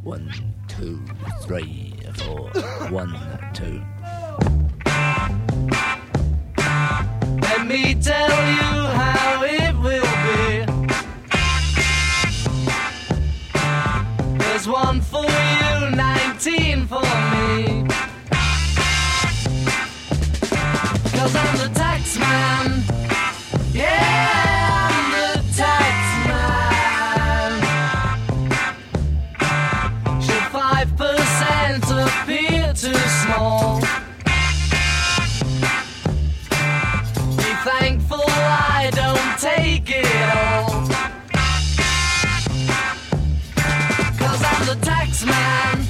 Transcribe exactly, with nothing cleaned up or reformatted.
One, two, three, four. One, two. Let me tell you how it will be. There's one for you, nineteen for me. 'Cause I'm the tax man. Yeah, I'm the tax man. Should five percent appear too small? Be thankful I don't take it all. 'Cause I'm the tax man.